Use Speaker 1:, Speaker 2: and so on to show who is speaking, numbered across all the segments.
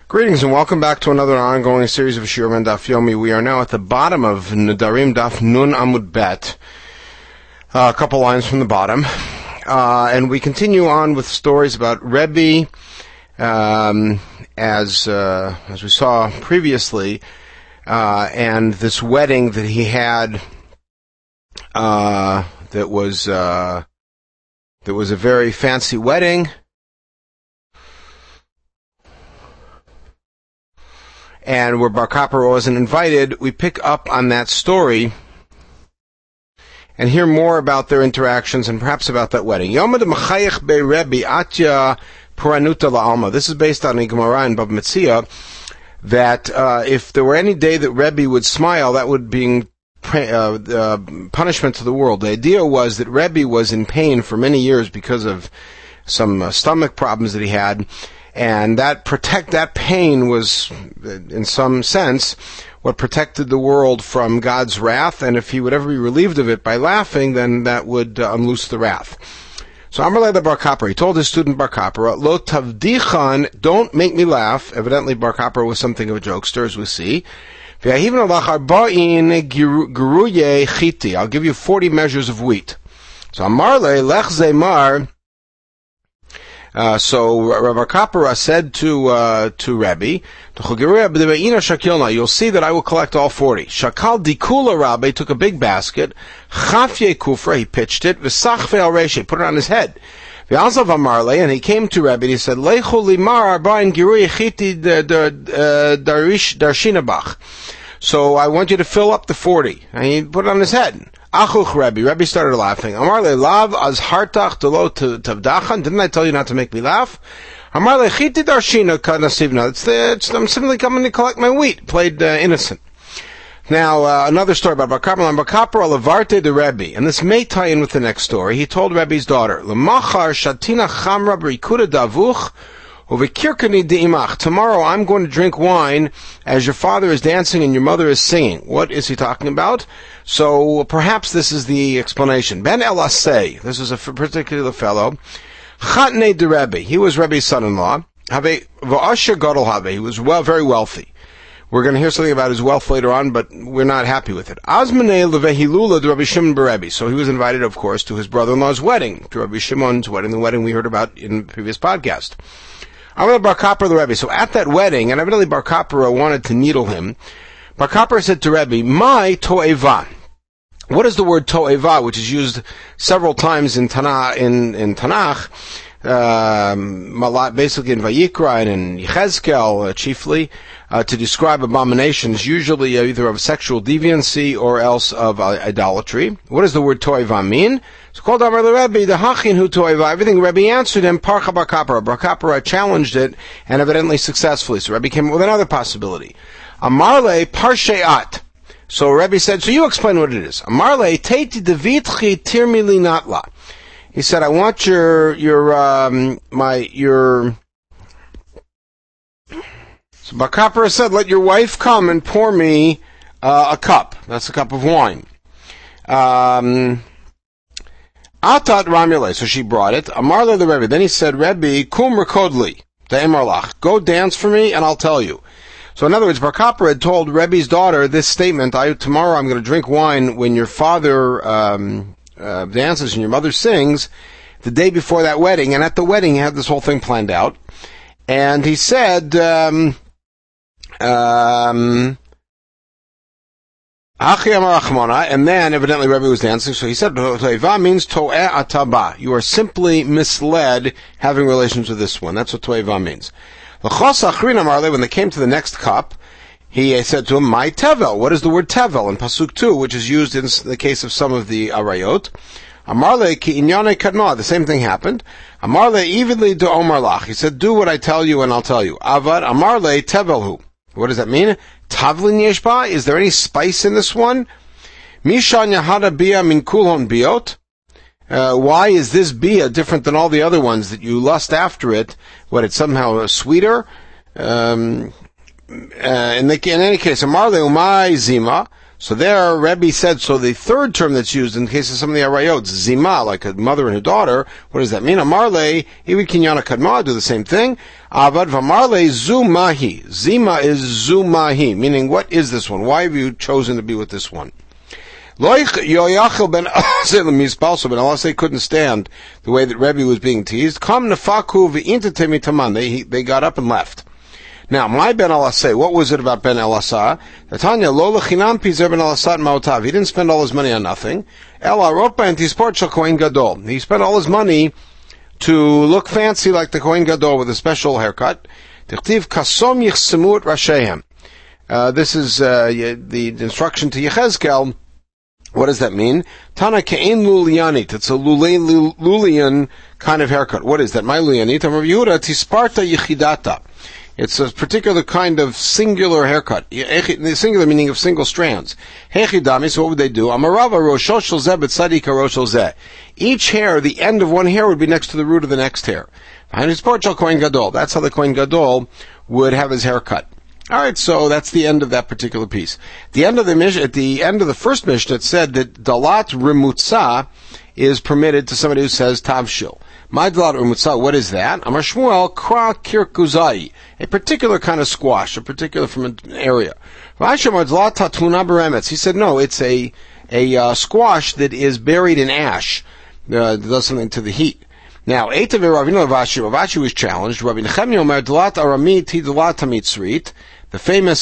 Speaker 1: Greetings and welcome back to another ongoing series of Shiurim Daf Yomi. We are now at the bottom of Nedarim Daf Nun Amud Bet, a couple lines from the bottom, and we continue on with stories about Rebbe, as we saw previously, and this wedding that he had that was a very fancy wedding. And where Bar Kappa wasn't invited, we pick up on that story and hear more about their interactions and perhaps about that wedding. Yomad Machayach Be Rebbe Atya Puranuta La'alma. This is based on a Gemara in Bava Metzia, that if there were any day that Rebbe would smile, that would be punishment to the world. The idea was that Rebbe was in pain for many years because of some stomach problems that he had. And that pain was, in some sense, what protected the world from God's wrath. And if he would ever be relieved of it by laughing, then that would unloose the wrath. So Amar le Bar Kappa, he told his student Bar Kappa, Lo tavdichan, don't make me laugh. Evidently Bar Kappa was something of a jokester, as we see. I'll give you 40 measures of wheat. So Amar le lech zemar. So Rav Kapara said to Rebbe, you'll see that I will collect all 40. Shakal dikula Rabbe took a big basket, chafye kufra, he pitched it, v'sachve al reshe, put it on his head. V'alzav amarle, and he came to Rebbe, and he said, Leichu limar arba'in girui chiti darshinabach. So I want you to fill up the 40. And he put it on his head. Achuch Rebbe started laughing. Amar le lav az hartach delo tavdachan. Didn't I tell you not to make me laugh? Amar le chiti darshina kanasivna. I'm simply coming to collect my wheat. Played innocent. Now, another story about Bar Kappa. Bar Kappa levarte de Rebbe. And this may tie in with the next story. He told Rebbe's daughter, Lemachar shatina chamra brikuda davuch. Tomorrow I'm going to drink wine as your father is dancing and your mother is singing. What is he talking about? So perhaps this is the explanation. Ben Elasei, this is a particular fellow. Chatnei de Rebbe, he was Rebbe's son-in-law. V'asher gadol have, he was very wealthy. We're going to hear something about his wealth later on, but we're not happy with it. Azmanei levehilula de Rabbi Shimon beRebbe. So he was invited, of course, to his brother-in-law's wedding, to Rabbi Shimon's wedding, the wedding we heard about in the previous podcast. I'm Bar Kappa the Rebbe. So at that wedding, and evidently Bar Kappa wanted to needle him, Bar Kappa said to Rebbe, my to'eva. What is the word to'eva, which is used several times in Tanakh, basically in Vayikra and in Yechezkel, chiefly, to describe abominations, usually either of sexual deviancy or else of idolatry. What does the word to'eva mean? It's called Amar le Rebbe, the Hachin hu to'eva. Everything Rebbe answered him, Parcha Bar Kappa. Bar Kappa challenged it, and evidently successfully. So Rebbe came up with another possibility. Amar le Parsheat. So Rebbe said, so you explain what it is. Amar le Teiti devitchi tirmili natla. He said, I want your. So Bar Kappa said, let your wife come and pour me a cup. That's a cup of wine. Atat Ramile, so she brought it. Amarle the Rebbe. Then he said, Rebbe, kum rekodli, de'emarlach. Go dance for me and I'll tell you. So in other words, Bar Kappa had told Rebbe's daughter this statement, tomorrow I'm going to drink wine when your father dances and your mother sings, the day before that wedding. And at the wedding he had this whole thing planned out. And he said, and then evidently Rebbe was dancing, so he said, To'eva means to'eh ataba. You are simply misled having relations with this one. That's what To'eva means. When they came to the next cup, he said to him, my tevel. What is the word tevel in Pasuk 2, which is used in the case of some of the arayot? Amarle ki inyane kadma. The same thing happened. Amarle evenly do omarlach. He said, do what I tell you and I'll tell you. Avad amarle tevelhu. What does that mean? Tavlin yeshba? Is there any spice in this one? Mishan yahada bia min kulon biot? Why is this bia different than all the other ones that you lust after it? What, it's somehow sweeter? In any case, Amarle umay zima. So there, Rebbe said, so the third term that's used in case of some of the arayot, zima, like a mother and a daughter, what does that mean? Amarle, iwi kinyana kadma, do the same thing. Avad vamarle zumahi. Zima is zumahi, meaning what is this one? Why have you chosen to be with this one? Yoachel ben Mispalso, Ben Elasai couldn't stand the way that Rebbe was being teased. Kam nefaku v'intatemi taman. They got up and left. Now, my Ben Elasai, what was it about Ben Elasai? Tanya, lo lechinam pizer Ben Elasai maotav. He didn't spend all his money on nothing. Ela ropa and tisport shel Kohen Gadol. He spent all his money to look fancy like the Kohen Gadol with a special haircut. Tichtiv kasom yichsemut rashehem. This is the instruction to Yechezkel. What does that mean? Tana ke'en lulianit. It's a lulian kind of haircut. What is that? My lulianit. Amar Yehuda tisparta yichidata. It's a particular kind of singular haircut. The singular meaning of single strands. Hechidami, so what would they do? Amarava rosho shel zeh b'tzadika rosho zeh. Each hair, the end of one hair would be next to the root of the next hair. That's how the Kohen Gadol would have his hair cut. Alright, so that's the end of that particular piece. At the end of the first Mishnah, it said that dalat rimutza is permitted to somebody who says tavshil. My dalat rimutza, what is that? Amar Shmuel kra kirkuzai, a particular kind of squash, a particular from an area. He said, no, it's a squash that is buried in ash, that does something to the heat. Now, Ravashi was challenged. Rabbi Nechemia Omer dalat arami ti dalat hamitzrit. The famous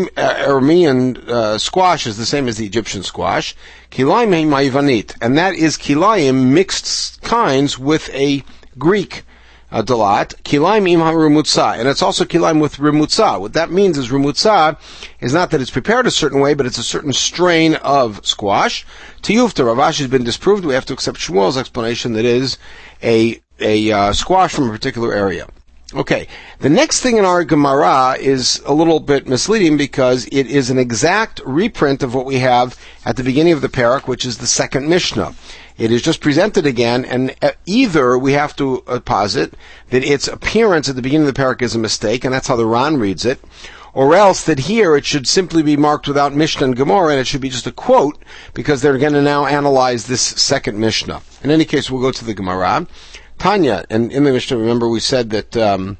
Speaker 1: Aramean squash is the same as the Egyptian squash. Kilayim ma'yivanit, and that is kilayim mixed kinds with a Greek dalat. Kilayim im ha-rumutza, and it's also kilayim with rumutza. What that means is rumutza is not that it's prepared a certain way, but it's a certain strain of squash. Tiyufta, Ravashi has been disproved. We have to accept Shmuel's explanation that is a squash from a particular area. Okay, the next thing in our Gemara is a little bit misleading because it is an exact reprint of what we have at the beginning of the parak, which is the second Mishnah. It is just presented again, and either we have to posit that its appearance at the beginning of the parak is a mistake, and that's how the Ran reads it, or else that here it should simply be marked without Mishnah and Gemara, and it should be just a quote, because they're going to now analyze this second Mishnah. In any case, we'll go to the Gemara. Tanya, and in the Mishnah, remember we said that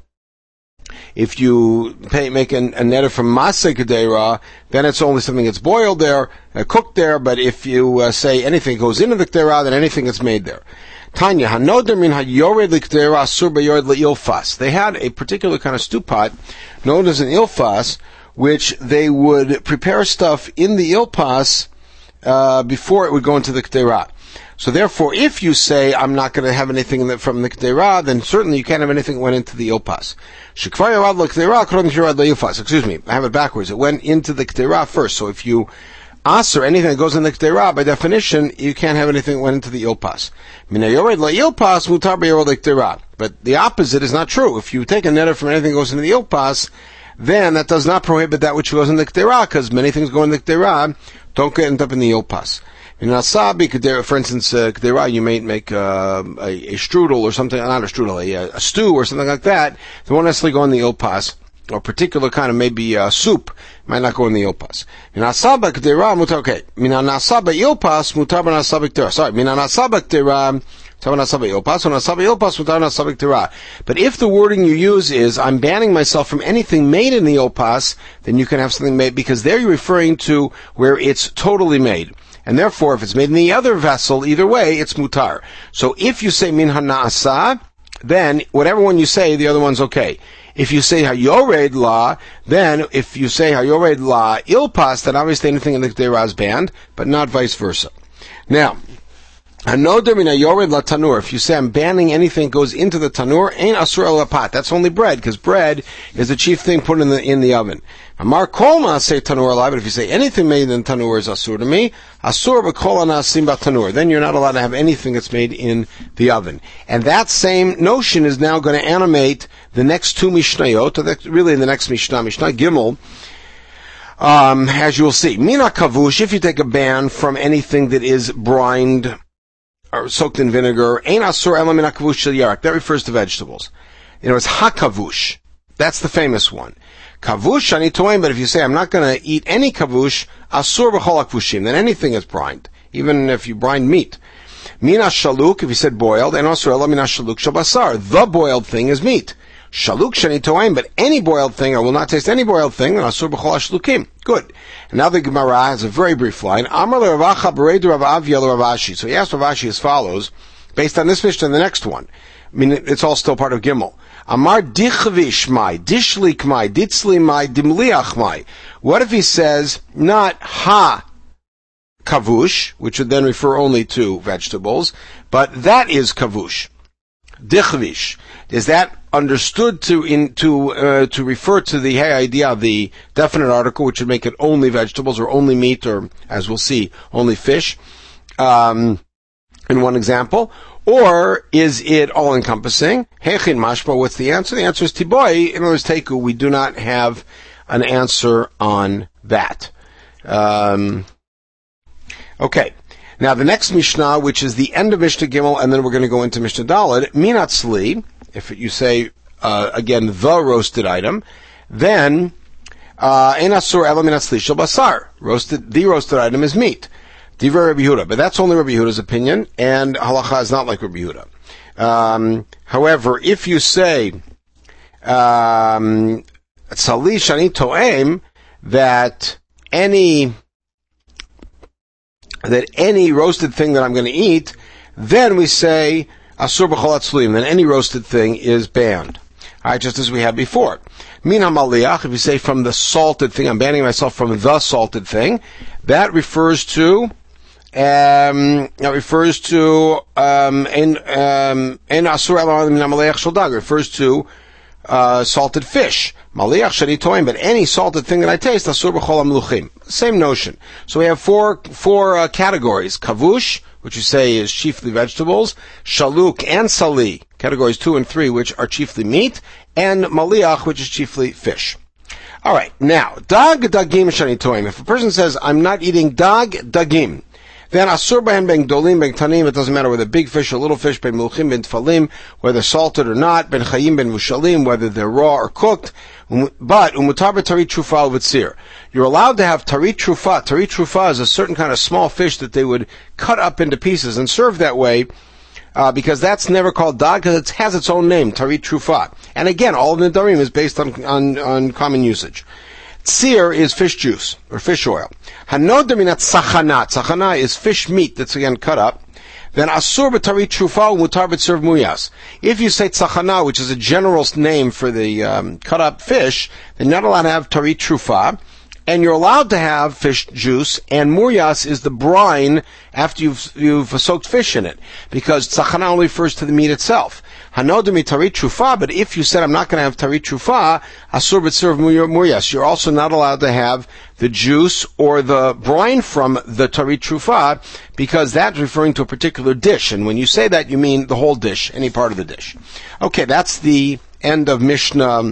Speaker 1: if you make a neder from Maseh Kedera, then it's only something that's boiled there, cooked there, but if you say anything goes into the Kedera, then anything that's made there. Tanya, hanoder min hayored l'Kedera asur beyored le'ilfas. They had a particular kind of stew pot known as an ilfas, which they would prepare stuff in the ilpas before it would go into the Kedera. So therefore, if you say, I'm not going to have anything from the K'derah, then certainly you can't have anything that went into the Ilpas. Excuse me, I have it backwards. It went into the K'derah first. So if you aser anything that goes in the K'derah, by definition, you can't have anything that went into the Ilpas. But the opposite is not true. If you take a neder from anything that goes into the Ilpas, then that does not prohibit that which goes in the K'derah, because many things go in the K'derah don't end up in the Ilpas. In asabi, for instance, K'derah, you may make a strudel or something, not a strudel, a stew or something like that. They won't necessarily go in the ilpas, or particular kind of maybe soup might not go in the ilpas. Min asaba K'derah mutar, okay. Min asaba ilpas mutar ben asaba K'derah. Sorry, min asaba K'derah mutar ben asaba ilpas, and asaba ilpas mutar ben asaba K'derah. But if the wording you use is, I'm banning myself from anything made in the ilpas, then you can have something made, because there you're referring to where it's totally made. And therefore, if it's made in the other vessel, either way, it's mutar. So if you say min hana'asa, then whatever one you say, the other one's okay. If you say hayored la, then if you say hayored la ilpas, then obviously anything in the K'derah is banned, but not vice versa. Now, hanoder min hayored la tanur. If you say I'm banning anything that goes into the tanur, ain't asur el pat. That's only bread, because bread is the chief thing put in the oven. Amar kolma say tanur alive, but if you say anything made in tanur is asur to me, asur b'kol anasim b'tanur, then you're not allowed to have anything that's made in the oven. And that same notion is now going to animate the next two Mishnayot, really in the next Mishnah, Mishnah Gimel, as you will see. Mina kavush, if you take a ban from anything that is brined or soaked in vinegar, ein asur ela mina kavush shel yarak. That refers to vegetables. It's hakavush. That's the famous one. Kavush ani toim, but if you say, I'm not going to eat any kavush, asur b'chol hakvushim, then anything is brined, even if you brine meat. Mina shaluk, if you said boiled, and asur ela mina shaluk shel basar, the boiled thing is meat. Shaluk shani toim, but any boiled thing, I will not taste any boiled thing, asur b'chol hashlukim. Good. And now the Gemara has a very brief line. Amar leRavacha b'reidu Rav Avia leRav Ashi. So he asked Rav Ashi as follows, based on this Mishnah and the next one. I mean, it's all still part of Gimel. Amar dichvish mai, dishlik mai, ditzli mai, dimliach mai. What if he says not ha kavush, which would then refer only to vegetables, but that is kavush, dichvish? Is that understood to refer to the idea of the definite article, which would make it only vegetables or only meat, or as we'll see, only fish? In one example. Or is it all-encompassing? Hechin mashma, what's the answer? The answer is tiboi. In other words, teiku, we do not have an answer on that. Okay. Now, the next Mishnah, which is the end of Mishnah Gimel, and then we're going to go into Mishnah Daled, minatzli, if you say, again, the roasted item, then, ein asur ela minatzli shel basar. The roasted item is meat. Divrei Rabbi Yehuda, but that's only Rabbi Yehuda's opinion, and halacha is not like Rabbi Yehuda. However, if you say tzali shani to'em, that any roasted thing that I'm going to eat, then we say asur b'chol hatzluim, then any roasted thing is banned. All right, just as we had before. Min hamaliach, if you say from the salted thing, I'm banning myself from the salted thing, that refers to refers to salted fish. Maliach shani toim, but any salted thing that I taste, asur b'chol hamluchim. Same notion. So we have four categories: kavush, which you say is chiefly vegetables; shaluk and sali, categories 2 and 3, which are chiefly meat; and maliach, which is chiefly fish. All right, now dag dagim shani toim. If a person says, "I'm not eating dag dagim," then asur b'hen ben gdolim ben tanim, it doesn't matter whether big fish or little fish, ben mulchim ben tfalim, whether salted or not, ben chayim ben mushalim, whether they're raw or cooked. But umutar b'tarit trufa v'tzir, you're allowed to have tarit trufa. Tarit trufa is a certain kind of small fish that they would cut up into pieces and serve that way, because that's never called dag, because it has its own name, tarit trufa. And again, all of the darim is based on common usage. Tzir is fish juice, or fish oil. Hanod minat tzachana. Tzachana is fish meat that's again cut up. Then asur b'tarit trufa mutar b'tzir muyas. If you say tzachana, which is a general name for the cut up fish, then you're not allowed to have tarit trufa, and you're allowed to have fish juice, and muyas is the brine after you've soaked fish in it, because tzachana only refers to the meat itself. Hanodami tarit trufa, but if you said I'm not going to have tarit trufa, asur b'tzir muyas, you're also not allowed to have the juice or the brine from the tarit trufa, because that's referring to a particular dish, and when you say that, you mean the whole dish, any part of the dish. Okay, that's the end of Mishnah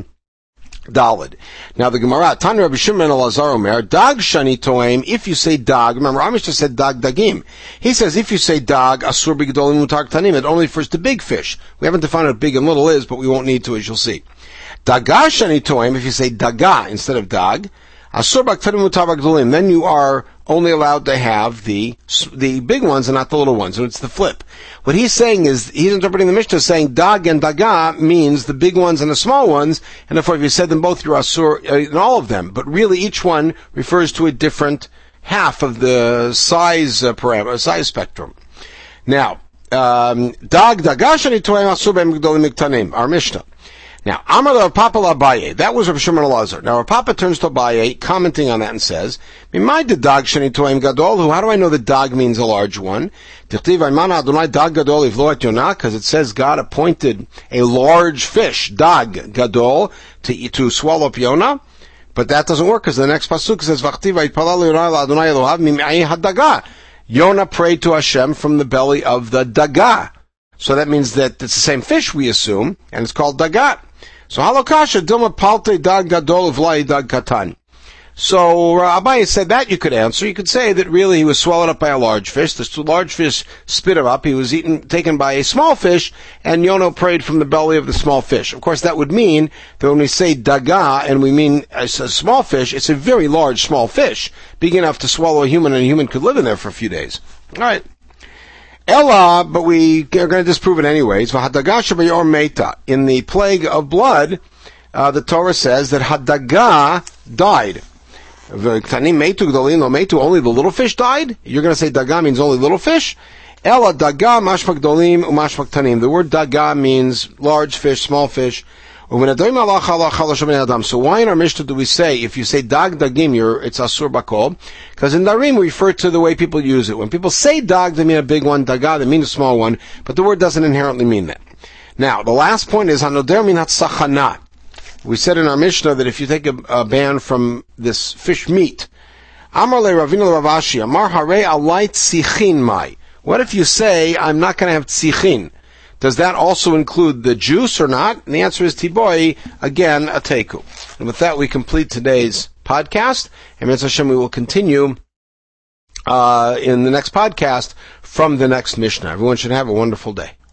Speaker 1: Daled. Now the Gemara, Tan Rabbi Shimon Elazar Omer, dag shani toim, if you say dag, remember Amish just said dag dagim. He says if you say dag, asur b'gedolim mutar ktanim, it only refers to big fish. We haven't defined what big and little is, but we won't need to, as you'll see. Daga shani toim, if you say daga instead of dag, asur b'ktanim mutar b'gedolim, then you are only allowed to have the big ones and not the little ones. So it's the flip. What he's saying is, he's interpreting the Mishnah saying dag and daga means the big ones and the small ones, and therefore if you said them both, you're asur in all of them. But really each one refers to a different half of the size size spectrum. Now, dag daga shani toim asur b'hem gdolim miktanim, our Mishnah. Now, Amar Rav Papa Abaye, that was Rav Shimon Elazar. Now, Rav Papa turns to Abaye, commenting on that, and says, "Mimai de dag shani toim gadol? How do I know that dag means a large one? Tichtiv Aymana Adonai dag gadol ivlo et Yonah, because it says God appointed a large fish, dag gadol, to swallow up Yonah. But that doesn't work, because the next pasuk says, "V'chtiv vayitpalal Yonah Adonai Elohav mimai hadaga." Yonah prayed to Hashem from the belly of the daga. So that means that it's the same fish, we assume, and it's called dagat. So halakasha dilma palte dag gadol v'lai dag katan. So Abaye said that you could answer. You could say that really he was swallowed up by a large fish. The large fish spit him up. He was taken by a small fish, and Yono prayed from the belly of the small fish. Of course, that would mean that when we say daga and we mean a small fish, it's a very large small fish, big enough to swallow a human, and a human could live in there for a few days. All right. Ella, but we are going to disprove it anyways. In the plague of blood, the Torah says that Hadaga died. Only the little fish died? You're going to say Daga means only little fish? Ella Daga mashmak dolim umashmak tanim. The word Daga means large fish, small fish. So why in our Mishnah do we say, if you say Dag Dagim, it's Asur Bakol? Because in Darim we refer to the way people use it. When people say Dag, they mean a big one, Daga, they mean a small one, but the word doesn't inherently mean that. Now, the last point is, Hanoder minat sachana. We said in our Mishnah that if you take a ban from this fish meat, Amar le Ravina Ravashi, Amar hare alay tzichin mai. What if you say, I'm not going to have tzichin? Does that also include the juice or not? And the answer is Tiboi, again, a teku. And with that, we complete today's podcast. And Mitzvah Hashem, we will continue in the next podcast from the next Mishnah. Everyone should have a wonderful day.